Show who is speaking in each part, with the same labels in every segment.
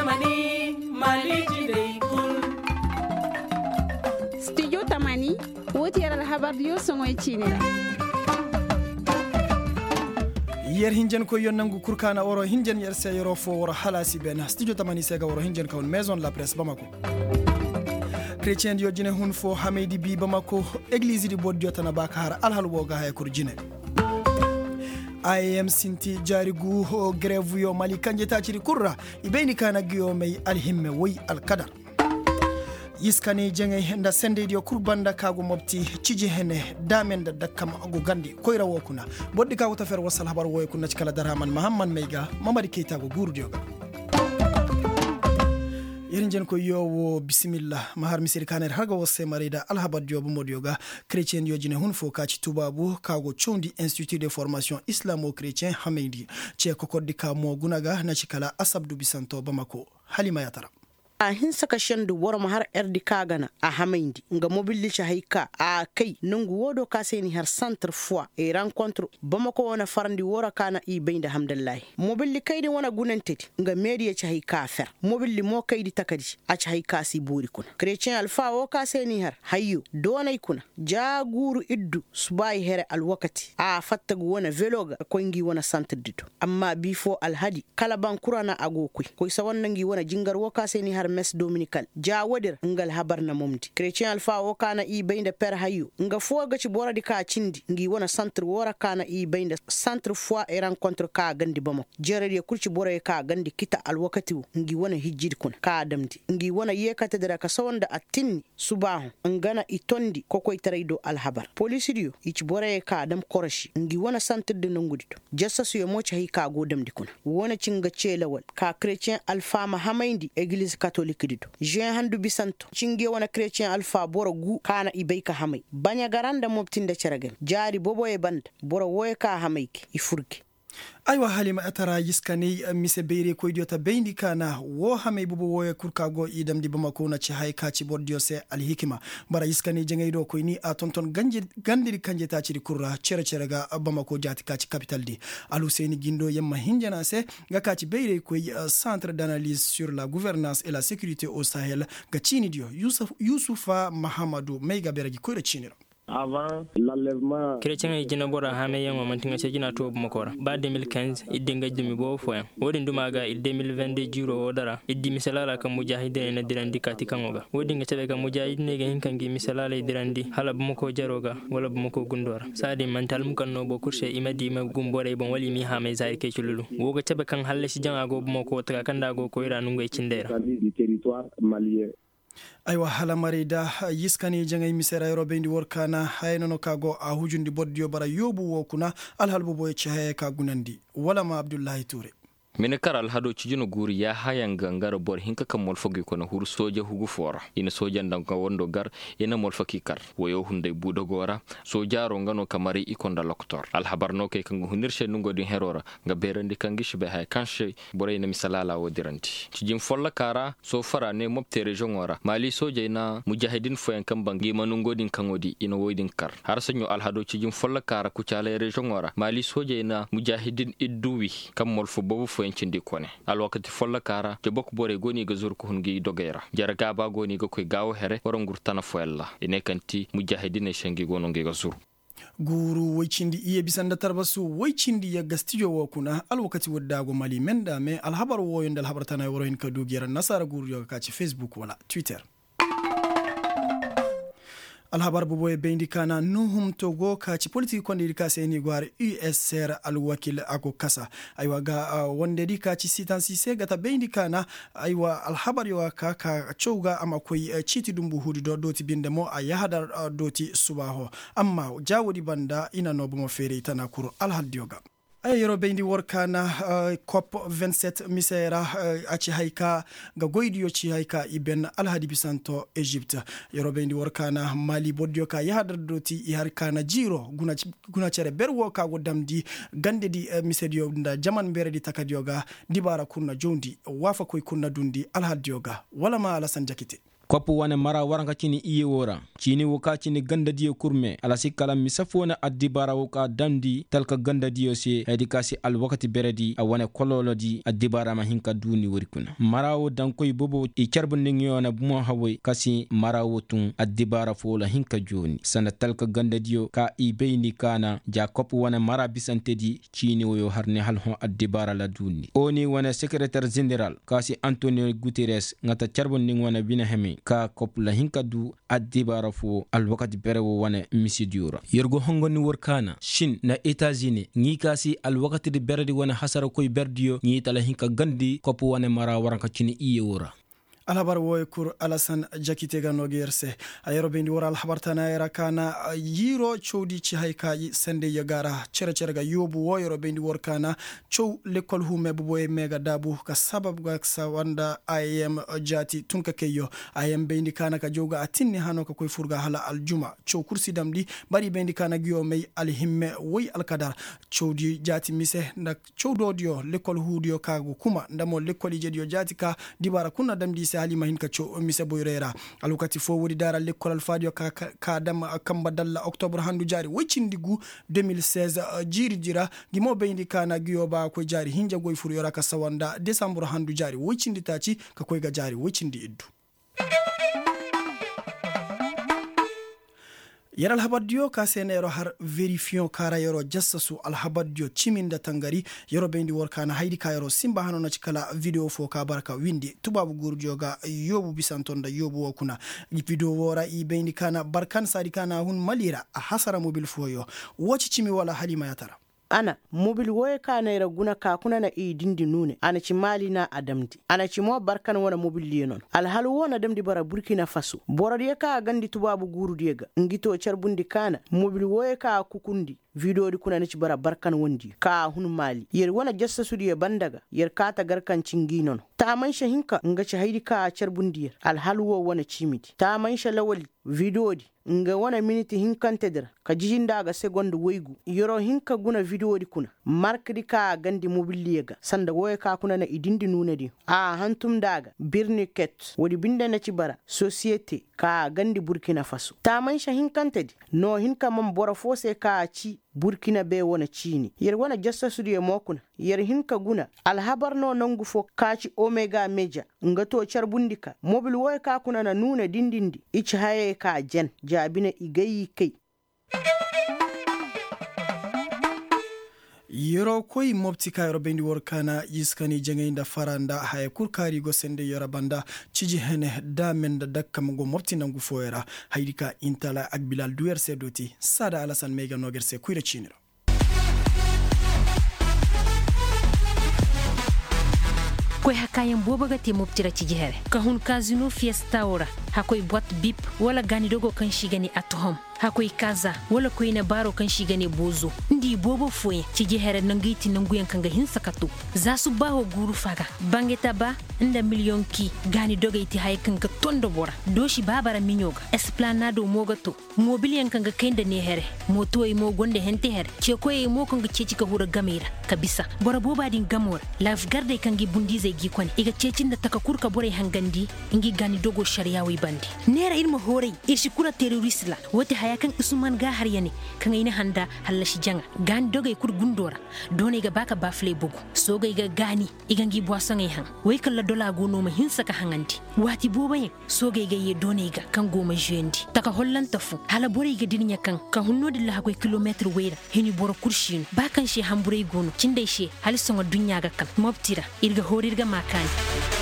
Speaker 1: Tamani Maliji Day Kul
Speaker 2: Studio Tamani woti yara habardiyo songoy chinira
Speaker 3: yer hinjen ko yonnangu kurkana oro hinjen yer se yoro fo woro halasi ben studio Tamani sega woro hinjen kawon maison la presse Bamako chrétien dio jine hun fo hamedi bi Bamako église di boddio tana bakar alhalwo ga hay kurjine IAM sinti jarigu grève yo mali kanje taciri kurra ibeni kana giyo may alhimme woy alqadar yiskani jenge nda sende dio kurbanda kago mobti cije hene damen da dakam go gandi koyra wokuna boddi kago tafer wasal habar woy kunna cikala daraman mahamman meyga mamadi keita go gurdio yerinjen ko yowo bismillah mahar misir kaner haga wosse marida alhabad jobu modioga chrétien yo jine hun fo kaci tubabu kago chondi institut de formation islamo-chrétien hamedi ce kokoddi ka mo gunaga na cikala asabdu bisanto Bamako Halima Yatara
Speaker 4: a hin saka shandu wara har erdi kagana a hamaindi nga mobili haika a kai nungu wodo kaseni har centre fois e rencontre Bamako wana farandi wora kana i bainda hamdallahi mobili kaidi wana gunanteti nga media haika fer mobili mo kaidi takadi a haika si buri kuna chrétien alfa o kaseni har hayyo donay kuna jaguru iddu subai here alwakati a fattagu wana veloga ko ngi wana centre dito amma bifo alhadi kala bankurana agokui ko sawannangi wana jingar wo kaseni har mes dominical jawadir ngal habar na momdi chrétien alfa o kana i bainda per hayu nga foga ci boradi ka cindi ngi wona centre wora kana i bainda centre fois et rencontre ka gandi Bamako jerede kurci bore ka gandi kita alwakati ngi wona hijjid kun ka damdi ngi wona yekata dara ka sawanda atinni subahu ngana itondi kokoy taraydo alhabar police dio ichi bore ka dam koroshi ngi wona centre de nangudito jassasu yo mo ci ka go damdi kun wona cinga celawal ka chrétien alfa mahamaindi église catholique dito jean handu bisanto cinge wana chrétien alpha boro gu kana ibayka hamay banya garanda mobtinda ceragel jari bobo e band boro woyka hamayki ifurki
Speaker 3: aywa Halima atara yiskani mise beire ko idiota beindi kana wo hamay bubu woye kurkago idam di Bamako na ci hay kaci boddio se alhikima bara yiskani jengaydo ko ni a tonton gandiri kanje ta ci kurra cerega Bamako jati kaci capital di alu seni gindo yamma hinjana se ga kaci beire ko centre d'analyse sur la gouvernance et la sécurité au Sahel ga cini dio Youssoufa Mahamadou meyga beragi ko re cinira
Speaker 5: avant l'enlèvement
Speaker 6: chrétien e jina bora hame yango mantinga se jina to Bamakora ba 2015 idinga jimi bo foyan wodi ndumaga 2022 juro odara iddi misalala kam mujahidin na dirandi katikangoga wodi nga tebe kam mujahidin ga hinkangi misalala dirandi hala Bamako jaroga wala Bamako gundora sadi mantal mu kanno bo kurse imadi ma gumbore bon wali mi hame zaire ke chululu woga tebe kan halle si janga go Bamako taka kanda go ko ira nungay cindera
Speaker 5: du territoire malien
Speaker 3: aywa hala marida yiskani jangay misera eurobe ndi workana haynono kago a hujundi boddio bara yobu wokuna alhalbo boye chahe ka gunandi wala ma Abdullahi Touré
Speaker 7: mine karal hado cijino guri ya hayanga ngara bor hinka kam mol fogi kono hur soja hugu fora ina soja ndanka wondo gar ina mol faki kar woyo hunde budo gora soja rongano kamari ikonda loktor al habarno ke kango hunirse nungo din herora nga berandi kangi shibe hay kanche bore ina misalala wodiranti cijim folla kara so fara ne mobte region wora mali soja ina mujahidin foyan kam bangi manungo din kangodi ina woydin kar har sanyo al hado cijim folla kara ku chala region wora mali soja ina mujahidin idduwi kam mol fo bobu fo cindi kone al wakati folla kara je bok bore goni ga zur ko hungi dogera jarga ba goni ga koy gawo here woro ngurtana foella ine kanti mujahidine shangi gono ngi ga zur
Speaker 3: guru waycindi iye bisanda tarbasu waycindi ya gastijo wokuna al wakati wadago mali menda me al habar woyondal habartana woro hin kadu gera nasara guru yo ka ci Facebook wala Twitter alhabar buboye beindi kana nuhum togo kaci politique kondi ka seni gware USR alwakil ako kasa aywa ga wonde di kaci sitansi se gata beindi kana aywa alhabar yo ka chouga ama koy chiti dumbu hudu do ti binde mo ayahada doti subaho amma jawodi banda ina no bumo fere tana kuru alhadioga ay yoro beindi workana COP 27 misera aci hayka ga goydiyo ci hayka iben alhadi bisanto Egypte yoro beindi workana Mali boddio ka yahadar doti iharkana jiro guna cere berwo ka godamdi gande di misedio nda jaman bere di takadioga dibara kunna jondi wafa koy kunna dundi alhadioga wala ma Alassane Jakite
Speaker 8: kopu wane mara waranga chini iye wora chini woka chini ganda diyo kurme alasi kala misafona addibara woka damdi talka ganda diyo se hedikasi al wakati beredi a wane kololo di addibara ma hinka duni warikuna marawo dankoy bobo i charbun ningyo na bumo hawe kasi marawo tun addibara fola hinka joni sana talka ganda diyo ka i beini kana ja kopu wane mara bisante di chini woyo harne halho addibara la duni oni wane secrétaire général kasi Antonio Guterres ngata charbun ning wane bina hemi ka kopu la hinka du addibara fo al wakati berewo wane misidiura yergo hongoni workana shin na États-Unis ngi kasi al wakati di beredi wane hasara koy berdiyo ngi tala hinka gandi kopu wane mara waranka chini iye wora
Speaker 3: alhabar woy kur alasan jakite ga nogerse ayero bendi wora alhabar tana era kana yiro chodi ci hayka sende yagara cere ga yobu woyro bendi wor kana chow lekol hume bu boy mega dabu ka sabab ga sawanda IM jati tunka keyo IM bendi kana ka joga atinni hano ka koy furga hala aljuma chow kursi damdi bari bendi kana giyo may alhimme woy alkadar chowdi jati mise ndak chowdodio lekol hudio kago kuma ndamo lekol jedio jati ka dibara kunna damdi halima hin kacho mise boyrera alukati fo wodi dara l'école alfadio ka dam kamba dalla octobre handu jari wocindigu 2016 jiri jira gimo bendi kana giyoba ko jari hinja goy furu yora ka sawanda décembre handu jari wocindi taci ka koy ga jari wocindi iddu yar alhabadiyo ka senero har verifion kara yoro jassasu alhabadiyo chiminda tangari yoro bendi workana haydi ka yoro simba hano na chikala video fo ka barka windi tubabu gurjoga yobu bisantonda yobu wakuna video wora i bendi kana barkan sadi kana hun malira a hasara mobil foyo wochi chimi wala halima yatara
Speaker 4: ana mobil woye kana ira guna ka kuna na dindi nune ana ci mali na adamdi ana ci mo barkan wana mobil lienon alhalu wona damdi bara Burkina Faso borade ka gandi tubabu guru diega ngito charbundi kana mobil woye ka kukundi video di kuna ci bara barkan wondi ka hun mali yer wana jassa sudi bandaga yer kata garkan cinginon ta man shahinka nga ci haydi ka charbundi alhalu wo wana cimiti ta man lawali video di nga wana minute hinkantedra ka jijinda ga second waygu yoro hinka guna video di kuna markdi ka gandi mobiliega sanda woye ka kuna na idindi nune di a hantum daga birniket wodi binda na ci bara societe ka gandi Burkina Faso ta man hinkantedi no hinka man bora fose ka ci Burkina be wona chini yer wana jassa studio mokuna yer hinka guna alhabar no nangu fo kaci omega meja ngato charbundika mobil woy ka kuna na nuna dindindi ichi haye ka jen jabina igayi kai
Speaker 3: yoro koy mobti ka yoro bendi workana yiskani jengeinda faranda hay kurkari go sende yoro banda ciji hene da men da dakkam go mobti nangu foyera haydika intala ak bilal duerse doti sada alasan mega nogerse kuyre chiniro
Speaker 9: koy hakayen bobaga te mobtira ciji here ka hun casino fiesta ora hakoy boîte bip wala gani dogo kan shigani atohom hakoy kaza wala koy na baro kan shigani bozo ndi bobo foye ciji here nangiti nanguyen kanga hinsakatu za su baho guru faga bangeta ba nda million ki gani dogo iti hay kanga tondo bora doshi babara minyoga esplanado mogato mobilian kanga kenda ne here moto e mo gonde hente here ce koy mo kanga ceci ka hura gamira kabisa bora boba din gamor lafgarde kangi bundize gi kwani iga cecin da takakurka bore hangandi ingi gani dogo shari'a wi bandi nera irma hore irshi kura terrorist la wote hayakan isuman ga har yani kan ina handa hallashi janga gani dogo kur gundora done ga baka bafle bugu so ga iga gani igangi boasan ai han wai kala dola gono ma hinsa ka hangandi wati bobaye so ga iga ye done ga kan goma jendi taka hollan tafu hala bore ga dinya kan hunno dilla hakoy kilometer wera hini boro kurshin bakan she hambure gono cinde she halisonga dunya ga kan mobtira irga horirga makani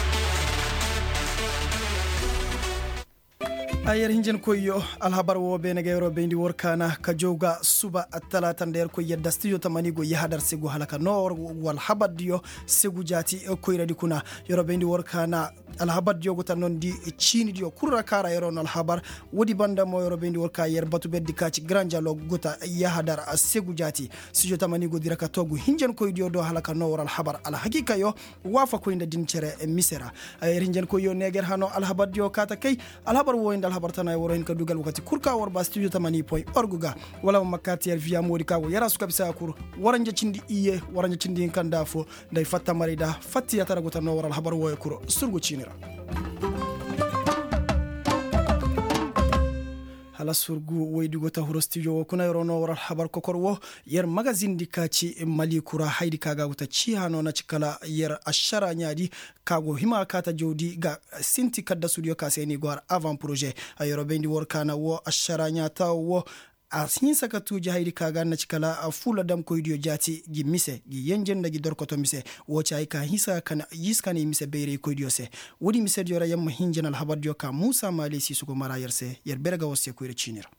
Speaker 3: ayer hinjen koyo alhabar wo be nage yoro bendi workana ka jowga suba atalata nder ko yedda studio tamani go yahadar segu halaka nor wal habadiyo segu jati ko radi kuna yoro bendi workana alhabadiyo go tan non di chini dio kurra kara yoro no alhabar wodi banda mo yoro bendi worka yer batu beddi kaci grand jalo gota yahadar segu jati studio tamani go diraka togu hinjen koy dio do halaka nor alhabar al hakika yo wafa ko inda dincere misera ayer hinjen koyo neger hano alhabadiyo kata kay alhabar wo inda habartana e worohin ka dugal wakati kurka warba studio tamani point orguga wala makati el via modi kago yara su kabisa kur waranje cindi iye waranje cindi kanda fo nday fatta marida fatti yatara gota no waral habar wo kuro surgo cinira hala surgu waydigo ta huro studio kuna yorono waral habar kokorwo yer magazine dikaci mali kura haidi kaga wuta ci hano na cikala yer ashara nyadi kago hima kata jodi ga sinti kadda studio kaseni gwar avant projet ayoro bendi workana wo ashara nyata wo a sin saka tuji haidi kaga na cikala a fula dam ko idio jati gi mise gi yenjen da gi dorkoto mise wo cai ka hisa kana yiskani mise beere ko idio se wodi mise jora yamma hinjenal habar dio ka Musa Mali Sisugo mara yerse yer berga wosse ko rechinira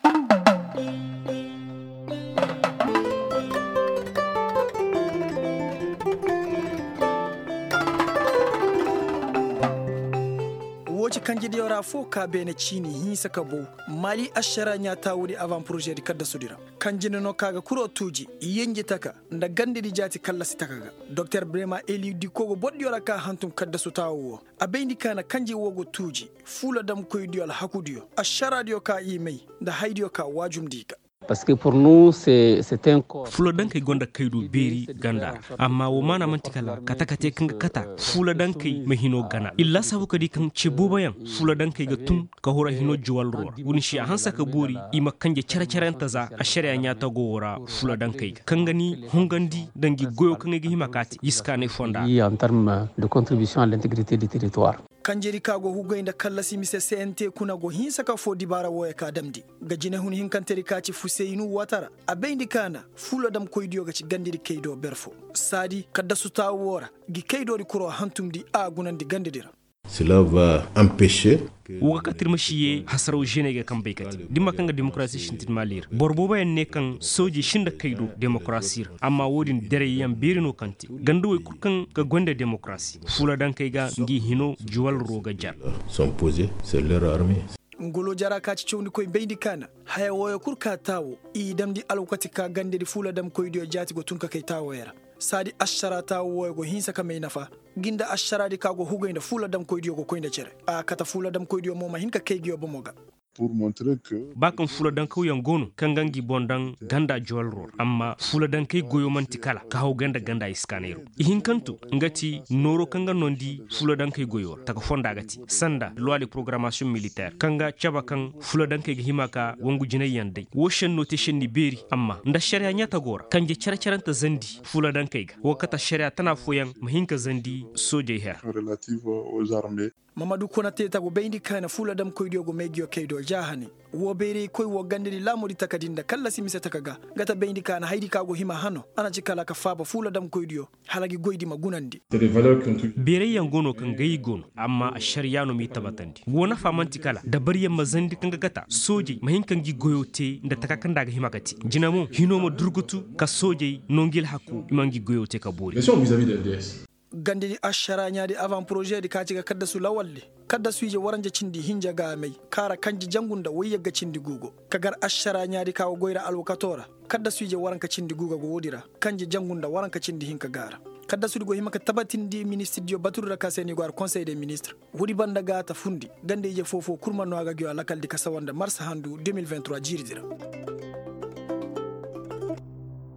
Speaker 3: woci kanjidi yora fo ka bene chini hinsa kabo mali ashara nya tawudi avant projet di kadda sudira kanjino no kaga kuro tuji yenje taka nda gande di jati kala sitakaga Dr Brema Eli di kogo boddi yora ka hantum kadda su tawo abendi kana kanji wogo tuji fula dam koy diol hakudiyo ashara dio ka imei nda haydiyo ka wajum dika
Speaker 10: parce que pour nous c'est un corps
Speaker 11: fula dankai gonda kaido beri ganda amma wo mana mantikala katakate kanga kata fula dankai mahino gana illa sabu kadi kan cebo bayan fula dankai ga tun ka hora hino juwal ro wuni shi hansa ka bori ima kanje characharanta za a shari'a nya ta gowora fula dankai kangani hongandi dangi goyo kanga gi himakati yiskane fonda
Speaker 10: en termes de contribution à l'intégrité du territoire
Speaker 3: kanjeri kago hugoynda kallasi mise CNT kuna go hinsa ka fo dibara woya ka damdi gajine hun hinkanteri kaci Fuseinu Watara abendi kana fulo dam koydiyo gaci gandiri kaydo berfo sadi kadda suta wora gi kaydo di kuro hantumdi a gunandi gandidira.
Speaker 12: Cela va empêcher
Speaker 11: Uga katir mashiye hasaro jenege kan baykati dimma kanga demokrasi shintin malir borbo bayan ne kan soji shinda kaido demokrasir amma wodin dere yam berino kanti gandu way kurkan ga gonde demokrasi fula dan kayga ngi hino juwal roga jar
Speaker 12: sont posés sur leur armée.
Speaker 3: Ngolo jara kaci cewni koy beydi kana haya woyo kurka tawo idamdi alwakati ka gande di fula dam koydiyo jati go tunka kay tawo yera sadi ashara tawo woyo go hinsa kamay nafa ginda ashara di kago hugoynda fula dam koydiyo go koynda cere a kata fula dam koydiyo moma hinka kaygiyo bomoga
Speaker 12: pour montrer que
Speaker 11: bakan fula dan ko yangono kangangi bondan ganda jolro amma fula dan kay goyo mantikala ka haw ganda iskanero ihin kantu ngati noro kanga nondi fula dan kay goyo taka fonda gati sanda loi de programmation militaire kanga chabakan fula dan kay himaka wangu jinay yande wo shen notation ni beri amma nda sharia nyata gora kanje characharanta zandi fula dan kay wakata sharia tana foyan mahinka zandi soje her
Speaker 12: relative aux armées.
Speaker 3: Mamadou Konate tago beyndi kana fula dam koydiyo go meggiyo kaydo jahani wo beere koy wo gandiri lamodi takadinda kala simise takaga gata beyndi kana haydi kago hima hano ana cikala ka faba fula dam koydiyo halagi goydi magunandi
Speaker 11: beere yangono kan gayi gono amma ashariyano mi tabatandi wona famanti kala dabar yamma zandi kanga gata soje mahinkan gi goyote nda takakanda ga himakati jinamo hinomo durgutu ka soje nongil hakku imangi goyote ka bori
Speaker 12: vis-à-vis de LDS
Speaker 3: gandiri ashara nyaadi avant projet di kaci ga kadda su lawalle kadda suije waranje cindi hinja ga mai kara kanji jangunda wayyaga cindi gugo kagar ashara nyaadi kawo goyra alwakatora kadda suije waranka cindi gugo go wodira kanji jangunda waranka cindi hinka gara kadda sudigo himaka tabatindi ministre dio baturra kaseni gwar conseil des ministres wudi banda gata fundi gande je fofo kurmano aga gyo alakaldi kasawanda mars handu 2023 jiridira